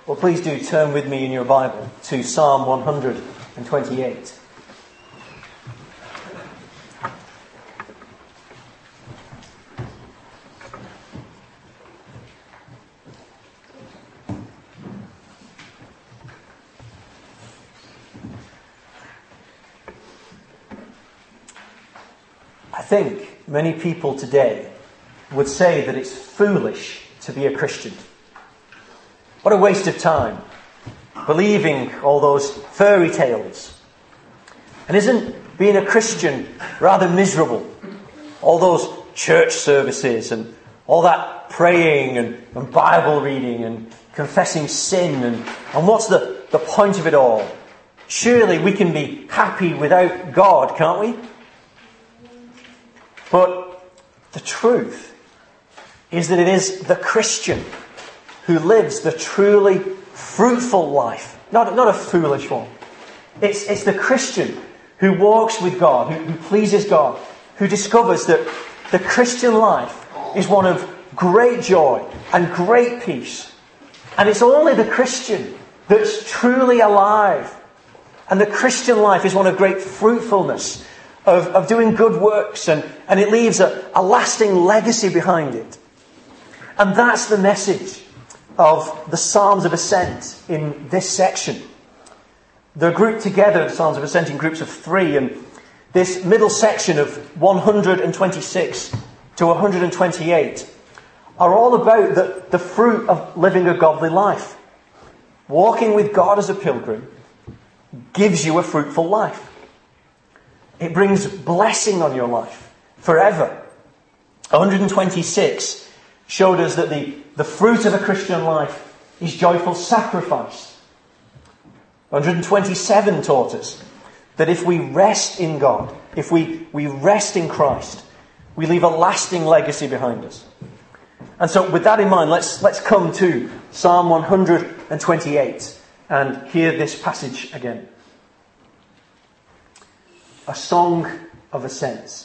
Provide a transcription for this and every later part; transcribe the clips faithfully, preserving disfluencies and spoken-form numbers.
Well, please do turn with me in your Bible to Psalm one hundred twenty-eight. I think many people today would say that it's foolish to be a Christian. What a waste of time, believing all those fairy tales. And isn't being a Christian rather miserable? All those church services and all that praying and, and Bible reading and confessing sin. And, and what's the, the point of it all? Surely we can be happy without God, can't we? But the truth is that it is the Christian who lives the truly fruitful life. Not, not a foolish one. It's, it's the Christian who walks with God, who, who pleases God, who discovers that the Christian life is one of great joy and great peace. And it's only the Christian that's truly alive. And the Christian life is one of great fruitfulness, of, of doing good works, and, and it leaves a, a lasting legacy behind it. And that's the message of the Psalms of Ascent in this section. They're grouped together, the Psalms of Ascent, in groups of three, and this middle section of one hundred twenty-six to one hundred twenty-eight are all about the, the fruit of living a godly life. Walking with God as a pilgrim gives you a fruitful life. It brings blessing on your life forever. one hundred twenty-six showed us that the, the fruit of a Christian life is joyful sacrifice. one hundred twenty-seven taught us that if we rest in God, if we, we rest in Christ, we leave a lasting legacy behind us. And so with that in mind, let's, let's come to Psalm one hundred twenty-eight and hear this passage again. A song of ascents.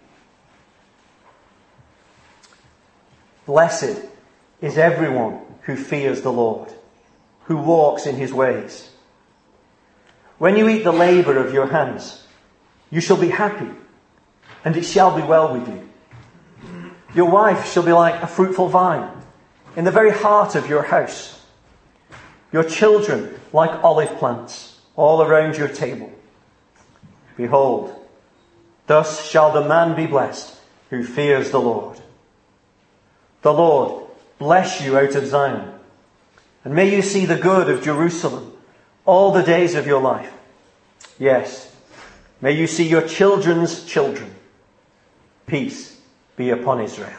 Blessed is everyone who fears the Lord, who walks in his ways. When you eat the labour of your hands, you shall be happy, and it shall be well with you. Your wife shall be like a fruitful vine in the very heart of your house. Your children like olive plants all around your table. Behold, thus shall the man be blessed who fears the Lord. The Lord bless you out of Zion, and may you see the good of Jerusalem all the days of your life. Yes, may you see your children's children. Peace be upon Israel.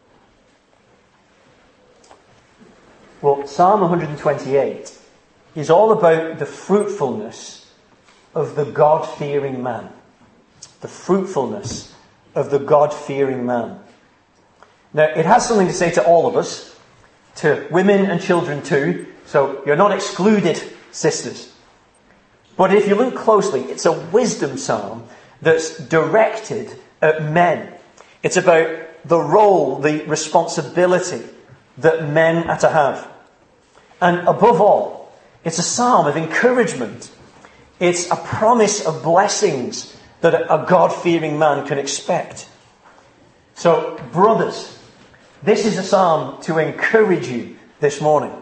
Well, Psalm one hundred twenty-eight is all about the fruitfulness of the God-fearing man. The fruitfulness of the God-fearing man. Now, it has something to say to all of us, to women and children too, so you're not excluded, sisters. But if you look closely, it's a wisdom psalm that's directed at men. It's about the role, the responsibility that men are to have. And above all, it's a psalm of encouragement. It's a promise of blessings that a God-fearing man can expect. So, brothers, this is a psalm to encourage you this morning.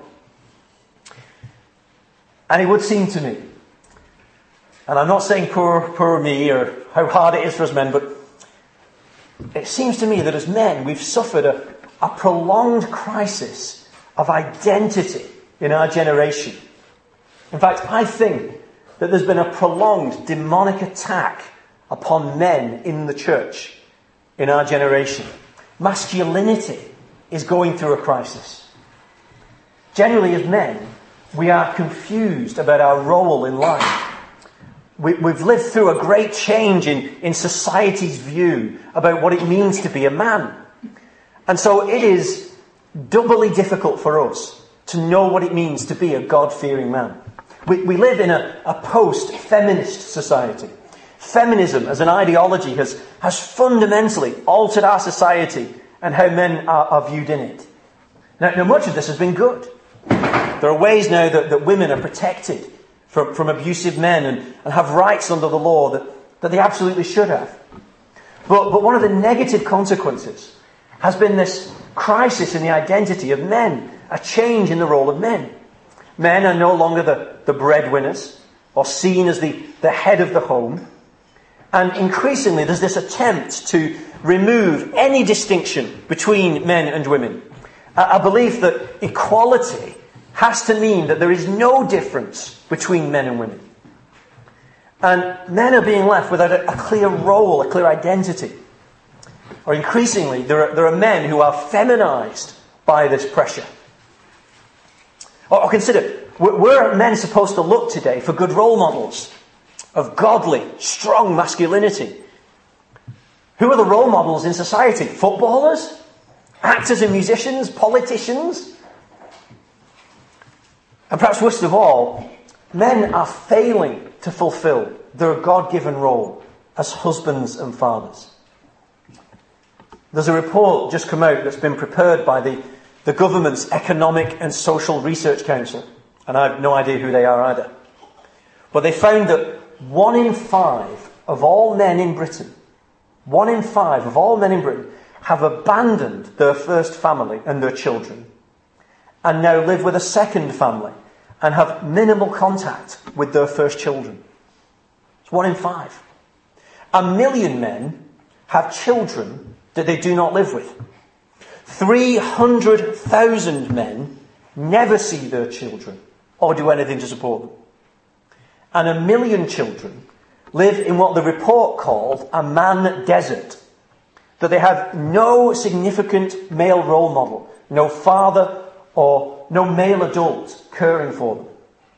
And it would seem to me, and I'm not saying poor, poor me or how hard it is for us men, but it seems to me that as men we've suffered a, a prolonged crisis of identity in our generation. In fact, I think that there's been a prolonged demonic attack upon men in the church in our generation. Masculinity is going through a crisis. Generally, as men, we are confused about our role in life. We, we've lived through a great change in, in society's view about what it means to be a man. And so it is doubly difficult for us to know what it means to be a God-fearing man. We, we live in a, a post-feminist society. Feminism as an ideology has, has fundamentally altered our society and how men are, are viewed in it. Now, now, much of this has been good. There are ways now that, that women are protected from, from abusive men and, and have rights under the law that, that they absolutely should have. But, but one of the negative consequences has been this crisis in the identity of men, a change in the role of men. Men are no longer the, the breadwinners or seen as the, the head of the home. And increasingly there's this attempt to remove any distinction between men and women. A, a belief that equality has to mean that there is no difference between men and women. And men are being left without a, a clear role, a clear identity. Or increasingly, there are, there are men who are feminized by this pressure. Or, or consider, where are men supposed to look today for good role models of godly, strong masculinity? Who are the role models in society? Footballers? Actors and musicians? Politicians? And perhaps worst of all, men are failing to fulfill their God-given role as husbands and fathers. There's a report just come out that's been prepared by the, the government's Economic and Social Research Council. And I have no idea who they are either. But they found that one in five of all men in Britain, one in five of all men in Britain have abandoned their first family and their children and now live with a second family and have minimal contact with their first children. It's one in five. A million men have children that they do not live with. three hundred thousand men never see their children or do anything to support them. And a million children live in what the report called a man desert. That they have no significant male role model, no father or no male adult caring for them.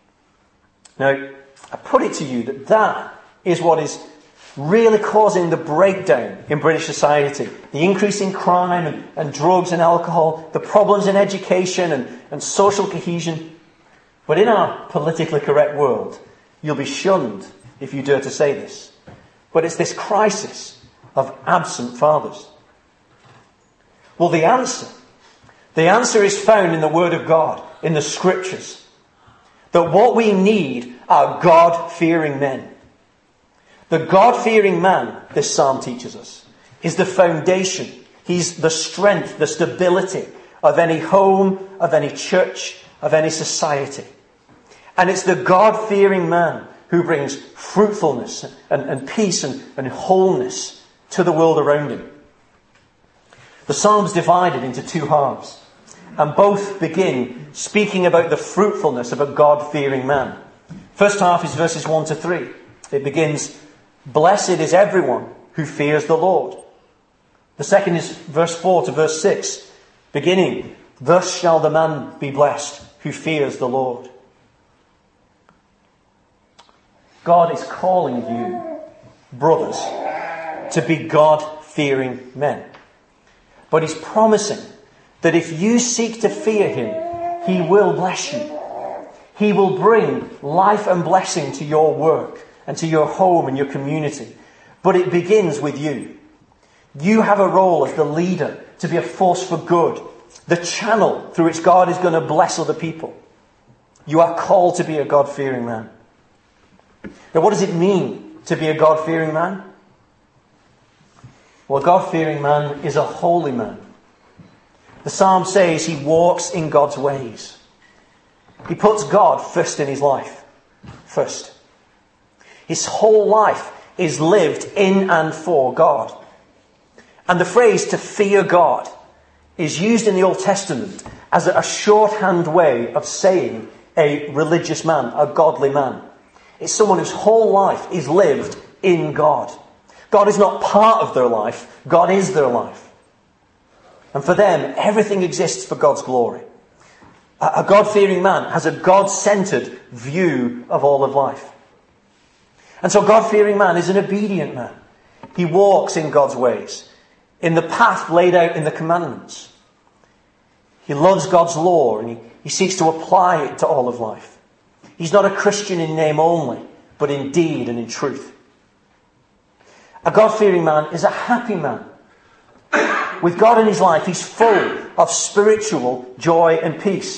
Now, I put it to you that that is what is really causing the breakdown in British society. The increase in crime and, and drugs and alcohol, the problems in education and, and social cohesion. But in our politically correct world, you'll be shunned if you dare to say this. But it's this crisis of absent fathers. Well, the answer, the answer is found in the Word of God, in the Scriptures. That what we need are God-fearing men. The God-fearing man, this psalm teaches us, is the foundation. He's the strength, the stability of any home, of any church, of any society. And it's the God-fearing man who brings fruitfulness and, and peace and, and wholeness to the world around him. The psalm's divided into two halves, and both begin speaking about the fruitfulness of a God-fearing man. First half is verses one to three. It begins, "Blessed is everyone who fears the Lord." The second is verse four to verse six, beginning, "Thus shall the man be blessed who fears the Lord." God is calling you, brothers, to be God-fearing men. But He's promising that if you seek to fear Him, He will bless you. He will bring life and blessing to your work and to your home and your community. But it begins with you. You have a role as the leader to be a force for good, the channel through which God is going to bless other people. You are called to be a God-fearing man. Now, what does it mean to be a God-fearing man? Well, a God-fearing man is a holy man. The psalm says he walks in God's ways. He puts God first in his life. First. His whole life is lived in and for God. And the phrase "to fear God" is used in the Old Testament as a shorthand way of saying a religious man, a godly man. It's someone whose whole life is lived in God. God is not part of their life. God is their life. And for them, everything exists for God's glory. A God-fearing man has a God-centered view of all of life. And so a God-fearing man is an obedient man. He walks in God's ways, in the path laid out in the commandments. He loves God's law and he, he seeks to apply it to all of life. He's not a Christian in name only, but in deed and in truth. A God-fearing man is a happy man. With God in his life, he's full of spiritual joy and peace.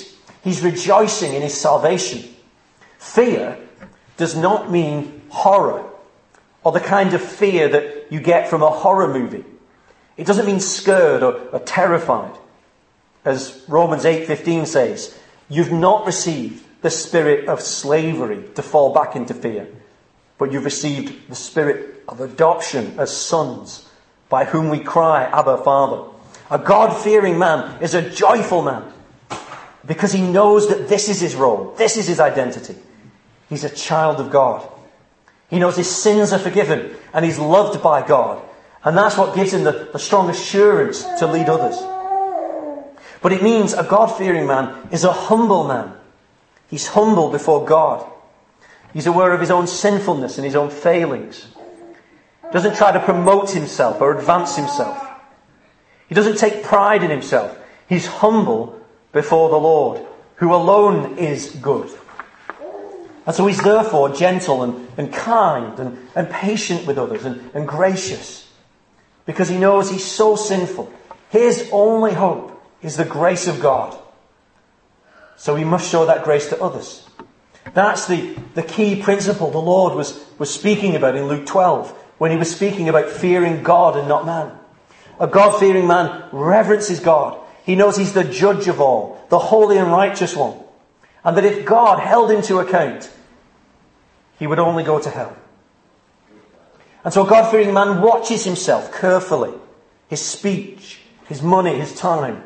He's rejoicing in his salvation. Fear does not mean horror, or the kind of fear that you get from a horror movie. It doesn't mean scared or, or terrified. As Romans eight fifteen says, you've not received the spirit of slavery to fall back into fear, but you've received the spirit of adoption as sons, by whom we cry, Abba, Father. A God-fearing man is a joyful man, because he knows that this is his role, this is his identity. He's a child of God. He knows his sins are forgiven, and he's loved by God. And that's what gives him the, the strong assurance to lead others. But it means a God-fearing man is a humble man. He's humble before God. He's aware of his own sinfulness and his own failings. He doesn't try to promote himself or advance himself. He doesn't take pride in himself. He's humble before the Lord, who alone is good. And so he's therefore gentle and, and kind and, and patient with others and, and gracious, because he knows he's so sinful. His only hope is the grace of God. So he must show that grace to others. That's the, the key principle the Lord was, was speaking about in Luke twelve, when he was speaking about fearing God and not man. A God-fearing man reverences God. He knows he's the judge of all, the holy and righteous one. And that if God held him to account, he would only go to hell. And so a God-fearing man watches himself carefully. His speech, his money, his time.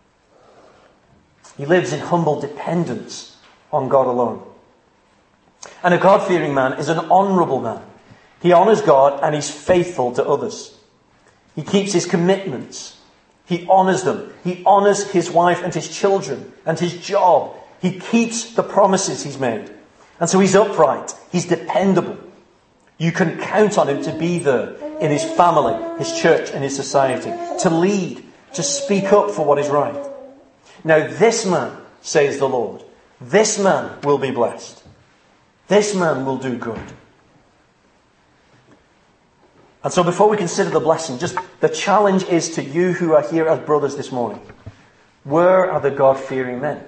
He lives in humble dependence on God alone. And a God-fearing man is an honourable man. He honours God and he's faithful to others. He keeps his commitments. He honours them. He honours his wife and his children and his job. He keeps the promises he's made. And so he's upright. He's dependable. You can count on him to be there in his family, his church and his society. To lead, to speak up for what is right. Now this man, says the Lord, this man will be blessed. This man will do good. And so before we consider the blessing, just the challenge is to you who are here as brothers this morning. Where are the God-fearing men?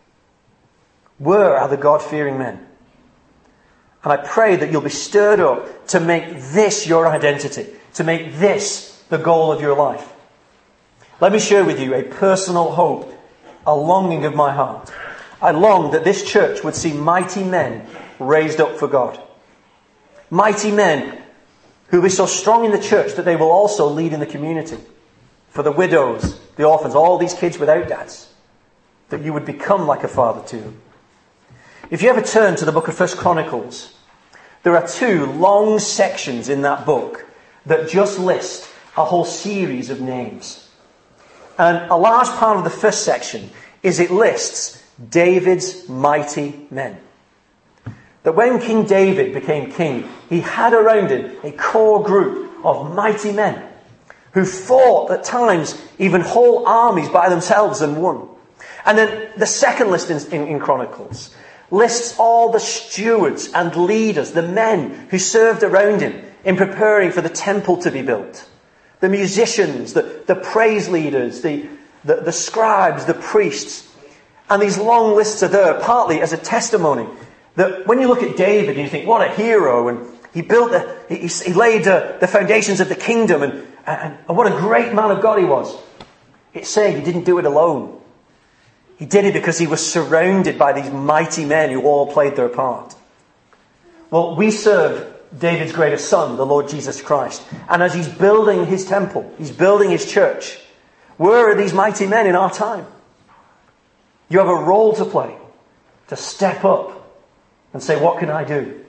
Where are the God-fearing men? And I pray that you'll be stirred up to make this your identity, to make this the goal of your life. Let me share with you a personal hope, a longing of my heart. I long that this church would see mighty men raised up for God. Mighty men who will be so strong in the church that they will also lead in the community. For the widows, the orphans, all these kids without dads. That you would become like a father to them. If you ever turn to the book of First Chronicles, there are two long sections in that book that just list a whole series of names. And a large part of the first section is it lists David's mighty men. That when King David became king, he had around him a core group of mighty men who fought at times even whole armies by themselves and won. And then the second list in, in, in Chronicles lists all the stewards and leaders, the men who served around him in preparing for the temple to be built. The musicians, the, the praise leaders, the, the, the scribes, the priests. And these long lists are there partly as a testimony that when you look at David and you think, what a hero, and he built the, he, he laid uh, the foundations of the kingdom, and, and, and what a great man of God he was. It's saying he didn't do it alone. He did it because he was surrounded by these mighty men who all played their part. Well, we serve David's greatest son, the Lord Jesus Christ. And as he's building his temple, he's building his church, where are these mighty men in our time? You have a role to play, to step up and say, what can I do?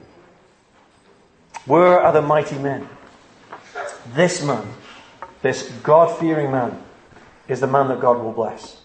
Where are the mighty men? This man, this God-fearing man, is the man that God will bless.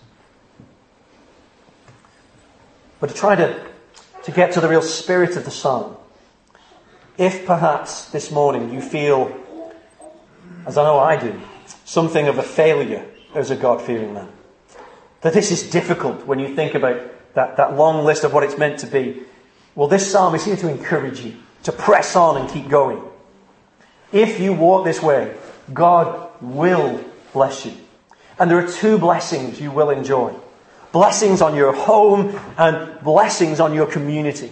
But to try to, to get to the real spirit of the psalm, if perhaps this morning you feel, as I know I do, something of a failure as a God-fearing man, that this is difficult when you think about that, that long list of what it's meant to be, well, this psalm is here to encourage you, to press on and keep going. If you walk this way, God will bless you. And there are two blessings you will enjoy. blessings on your home, and blessings on your community.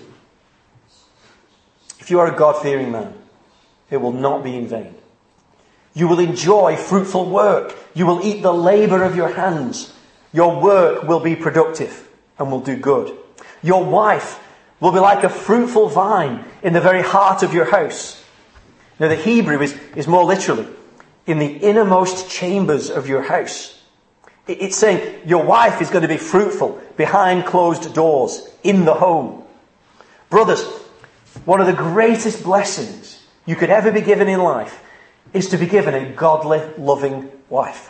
If you are a God-fearing man, it will not be in vain. You will enjoy fruitful work. You will eat the labour of your hands. Your work will be productive and will do good. Your wife will be like a fruitful vine in the very heart of your house. Now the Hebrew is, is more literally, in the innermost chambers of your house. It, it's saying your wife is going to be fruitful behind closed doors, in the home. Brothers, one of the greatest blessings you could ever be given in life is to be given a godly, loving wife.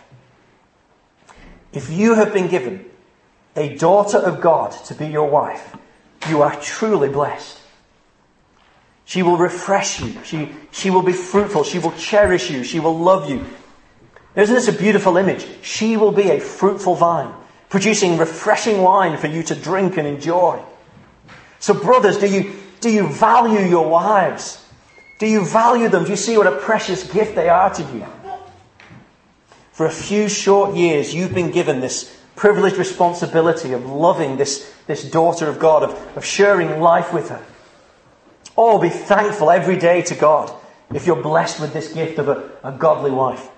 If you have been given a daughter of God to be your wife, you are truly blessed. She will refresh you. She, she will be fruitful. She will cherish you. She will love you. Isn't this a beautiful image? She will be a fruitful vine, producing refreshing wine for you to drink and enjoy. So brothers, do you, do you value your wives? Do you value them? Do you see what a precious gift they are to you? For a few short years, you've been given this privileged responsibility of loving this, this daughter of God, of, of sharing life with her. Oh, be thankful every day to God if you're blessed with this gift of a, a godly wife.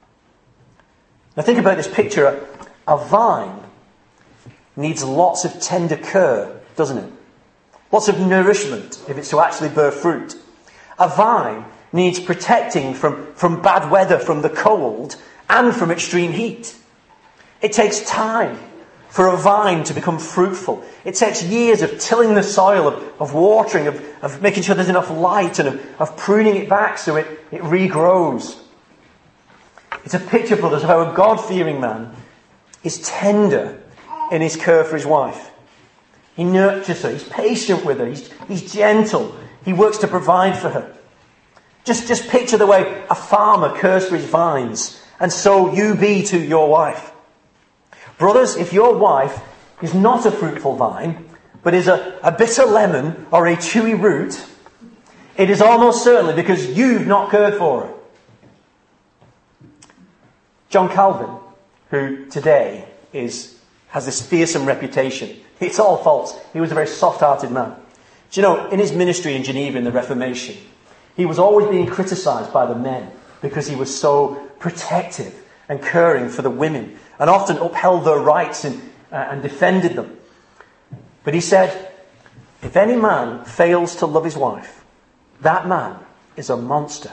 Now think about this picture. A, a vine needs lots of tender care, doesn't it? Lots of nourishment if it's to actually bear fruit. A vine needs protecting from, from bad weather, from the cold, and from extreme heat. It takes time for a vine to become fruitful. It takes years of tilling the soil, of, of watering, of, of making sure there's enough light, and of, of pruning it back so it, it regrows. It's a picture, brothers, of how a God-fearing man is tender in his care for his wife. He nurtures her. He's patient with her. He's, he's gentle. He works to provide for her. Just, just picture the way a farmer cares for his vines, and so you be to your wife. Brothers, if your wife is not a fruitful vine, but is a, a bitter lemon or a chewy root, it is almost certainly because you've not cared for her. John Calvin, who today is has this fearsome reputation, it's all false. He was a very soft-hearted man. Do you know, in his ministry in Geneva in the Reformation, he was always being criticised by the men because he was so protective and caring for the women, and often upheld their rights and, uh, and defended them. But he said, if any man fails to love his wife, that man is a monster.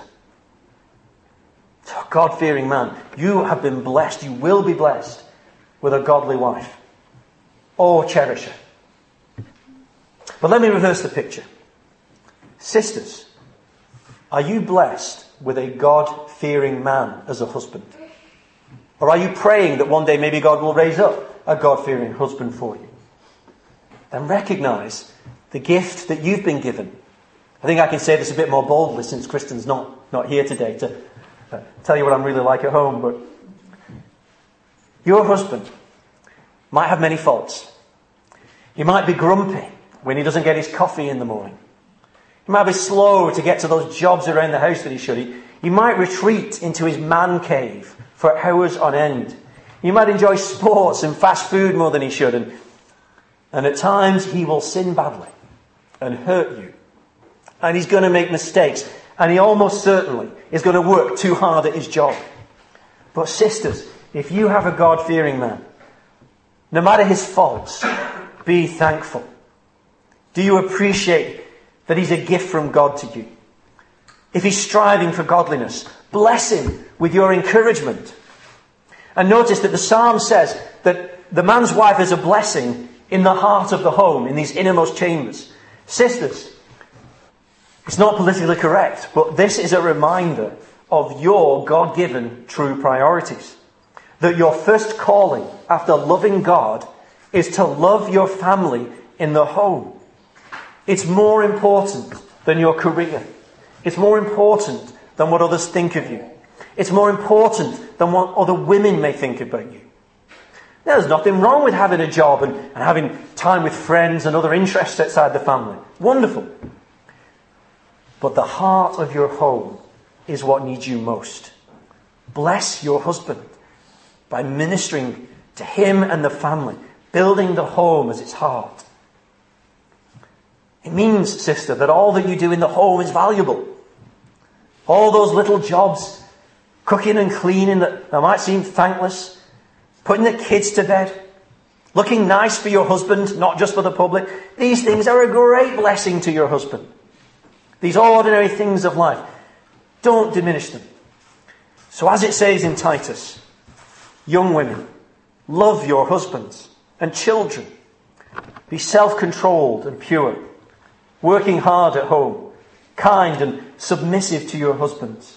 So, God-fearing man, you have been blessed, you will be blessed with a godly wife. Oh, cherish her. But let me reverse the picture. Sisters, are you blessed with a God-fearing man as a husband? Or are you praying that one day maybe God will raise up a God-fearing husband for you? Then recognise the gift that you've been given. I think I can say this a bit more boldly since Kristen's not, not here today to uh, tell you what I'm really like at home. But your husband might have many faults. He might be grumpy when he doesn't get his coffee in the morning. He might be slow to get to those jobs around the house that he should. He, he might retreat into his man cave for hours on end. He might enjoy sports and fast food more than he should. And, and at times he will sin badly and hurt you. And he's going to make mistakes. And he almost certainly is going to work too hard at his job. But sisters, if you have a God-fearing man, no matter his faults, be thankful. Do you appreciate that he's a gift from God to you? If he's striving for godliness, bless him with your encouragement. And notice that the psalm says that the man's wife is a blessing in the heart of the home, in these innermost chambers. Sisters, it's not politically correct, but this is a reminder of your God-given true priorities. That your first calling after loving God is to love your family in the home. It's more important than your career. It's more important than what others think of you. It's more important than what other women may think about you. Now, there's nothing wrong with having a job and, and having time with friends and other interests outside the family. Wonderful. But the heart of your home is what needs you most. Bless your husband by ministering to him and the family. building the home as its heart. It means, sister, that all that you do in the home is valuable. All those little jobs, cooking and cleaning that, that might seem thankless, putting the kids to bed, looking nice for your husband, not just for the public. These things are a great blessing to your husband. These ordinary things of life. Don't diminish them. So as it says in Titus, young women, love your husbands and children. Be self-controlled and pure, working hard at home, kind and submissive to your husbands.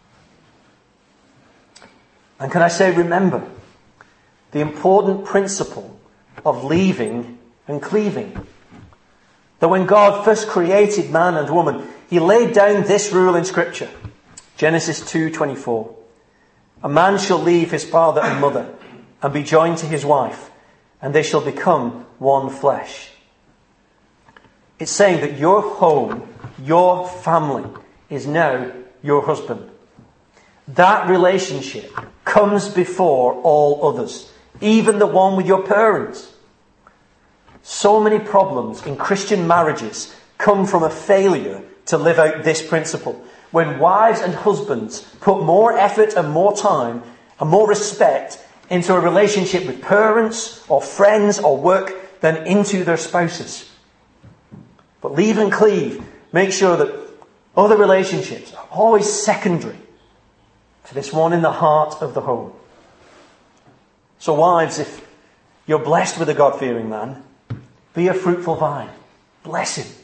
And can I say, remember the important principle of leaving and cleaving. That when God first created man and woman, he laid down this rule in Scripture. Genesis two twenty-four. A man shall leave his father and mother and be joined to his wife, and they shall become one flesh. It's saying that your home, your family, is now your husband. That relationship comes before all others, even the one with your parents. So many problems in Christian marriages come from a failure to live out this principle. When wives and husbands put more effort and more time and more respect into a relationship with parents or friends or work than into their spouses. But leave and cleave. Make sure that other relationships are always secondary to this one in the heart of the home. So wives, if you're blessed with a God-fearing man, be a fruitful vine. Bless him.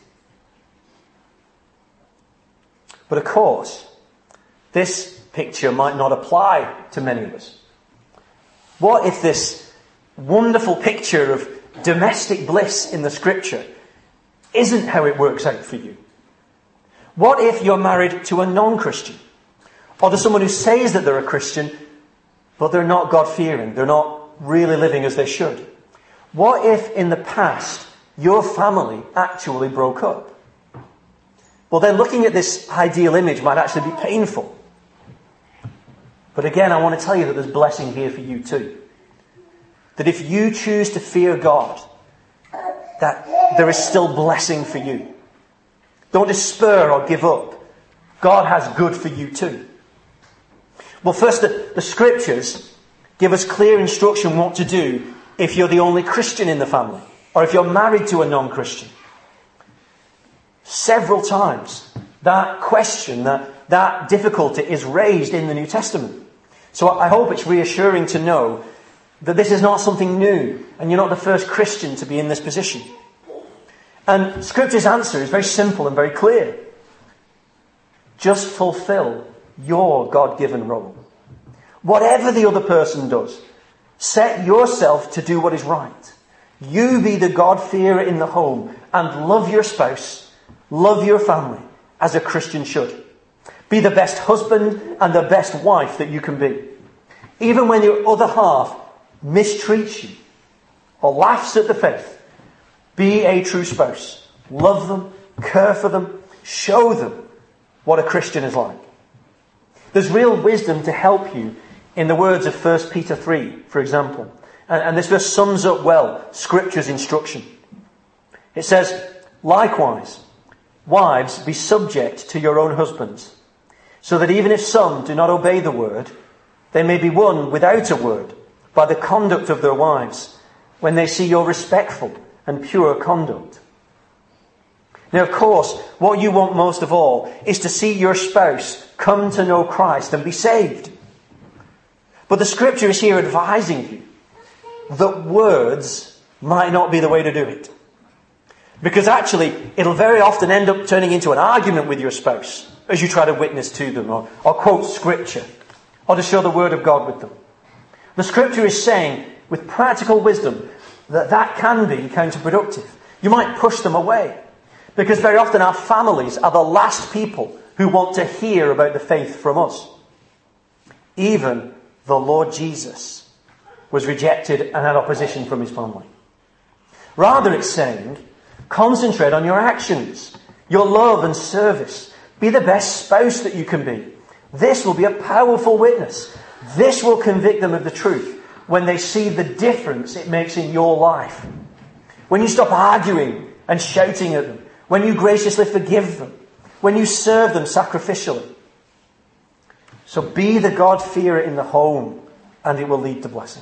But of course, this picture might not apply to many of us. What if this wonderful picture of domestic bliss in the Scripture isn't how it works out for you? What if you're married to a non-Christian? Or to someone who says that they're a Christian, but they're not God-fearing. They're not really living as they should. What if in the past your family actually broke up? Well, then looking at this ideal image might actually be painful. But again, I want to tell you that there's blessing here for you too. That if you choose to fear God, that there is still blessing for you. Don't despair or give up. God has good for you too. Well, first, the, the Scriptures give us clear instruction what to do if you're the only Christian in the family, or if you're married to a non-Christian. Several times, that question, that, that difficulty is raised in the New Testament. So I hope it's reassuring to know that this is not something new, and you're not the first Christian to be in this position. And Scripture's answer is very simple and very clear. Just fulfill your God-given role. Whatever the other person does, set yourself to do what is right. You be the God-fearer in the home and love your spouse, love your family as a Christian should. Be the best husband and the best wife that you can be. Even when your other half mistreats you or laughs at the faith, be a true spouse. Love them, care for them, show them what a Christian is like. There's real wisdom to help you in the words of First Peter three, for example. And, and this verse sums up well Scripture's instruction. It says, likewise, wives, be subject to your own husbands, so that even if some do not obey the word, they may be won without a word by the conduct of their wives, when they see your respectful and pure conduct. Now, of course, what you want most of all is to see your spouse come to know Christ and be saved. But the Scripture is here advising you that words might not be the way to do it. Because actually, it'll very often end up turning into an argument with your spouse as you try to witness to them or, or quote Scripture or to show the Word of God with them. The Scripture is saying, with practical wisdom, that that can be counterproductive. You might push them away. Because very often our families are the last people who want to hear about the faith from us. Even the Lord Jesus was rejected and had opposition from his family. Rather, it's saying, concentrate on your actions, your love and service. Be the best spouse that you can be. This will be a powerful witness. This will convict them of the truth. when they see the difference it makes in your life. When you stop arguing and shouting at them. When you graciously forgive them. When you serve them sacrificially. So be the God-fearer in the home, and it will lead to blessing.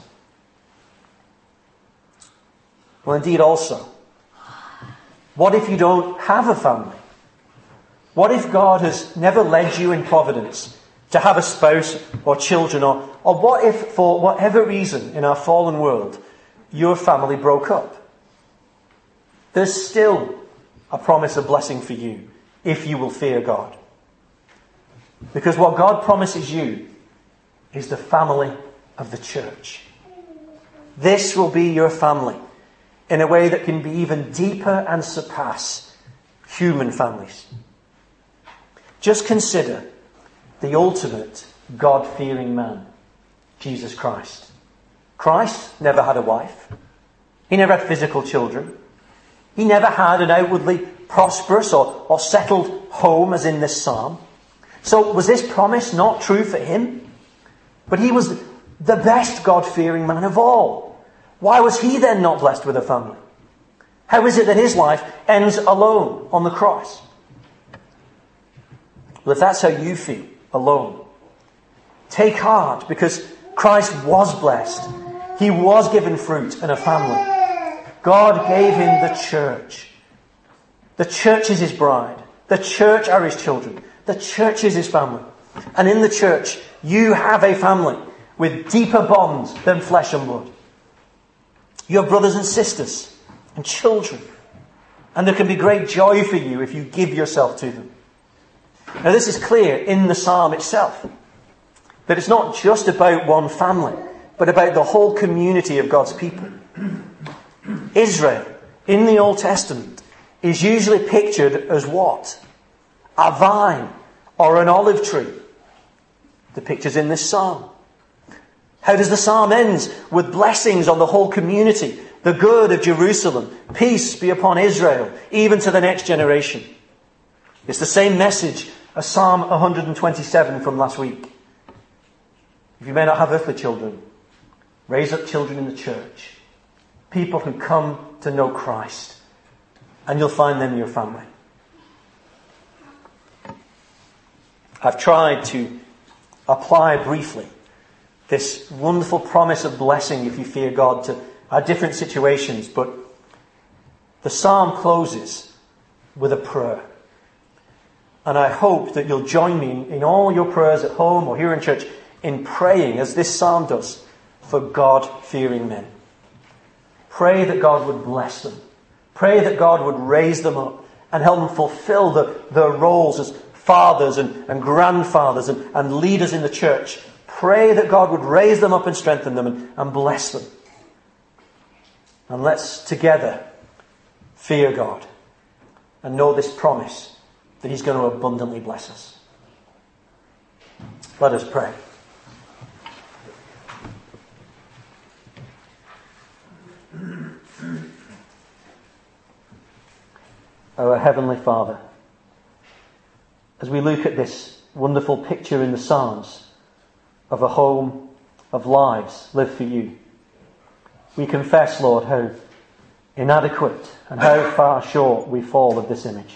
Well, indeed also, what if you don't have a family? What if God has never led you in providence to have a spouse or children? Or, or what if, for whatever reason in our fallen world, your family broke up? There's still a promise of blessing for you if you will fear God. Because what God promises you is the family of the church. This will be your family in a way that can be even deeper and surpass human families. Just consider the ultimate God-fearing man, Jesus Christ. Christ never had a wife. He never had physical children. He never had an outwardly prosperous or, or settled home as in this psalm. So was this promise not true for him? But he was the best God-fearing man of all. Why was he then not blessed with a family? How is it that his life ends alone on the cross? Well, if that's how you feel, alone, take heart, because Christ was blessed. He was given fruit and a family. God gave him the church. The church is his bride. The church are his children. The church is his family. And in the church, you have a family with deeper bonds than flesh and blood. You have brothers and sisters and children. And there can be great joy for you if you give yourself to them. Now this is clear in the psalm itself. That it's not just about one family, but about the whole community of God's people. Israel, in the Old Testament, is usually pictured as what? A vine or an olive tree. The picture's in this psalm. How does the psalm end? With blessings on the whole community, the good of Jerusalem. Peace be upon Israel, even to the next generation. It's the same message as Psalm one hundred twenty-seven from last week. If you may not have earthly children, raise up children in the church. People who come to know Christ. And you'll find them in your family. I've tried to apply briefly this wonderful promise of blessing if you fear God to our different situations, but the psalm closes with a prayer. And I hope that you'll join me in, in all your prayers at home or here in church in praying, as this psalm does, for God-fearing men. Pray that God would bless them. Pray that God would raise them up and help them fulfill the, their roles as fathers and, and grandfathers and, and leaders in the church. Pray that God would raise them up and strengthen them and, and bless them. And let's together fear God and know this promise that he's going to abundantly bless us. Let us pray. Our Heavenly Father, as we look at this wonderful picture in the Psalms of a home of lives lived for you, we confess, Lord, how inadequate and how far short we fall of this image.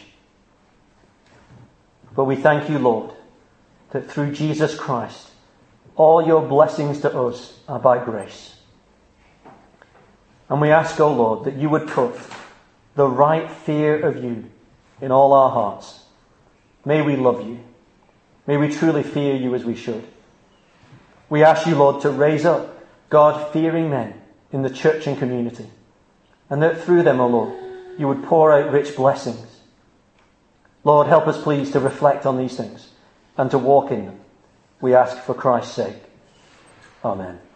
But we thank you, Lord, that through Jesus Christ, all your blessings to us are by grace. And we ask, O Lord, that you would put the right fear of you in all our hearts. May we love you. May we truly fear you as we should. We ask you, Lord, to raise up God-fearing men in the church and community, and that through them, O Lord, you would pour out rich blessings. Lord, help us please to reflect on these things and to walk in them. We ask for Christ's sake. Amen.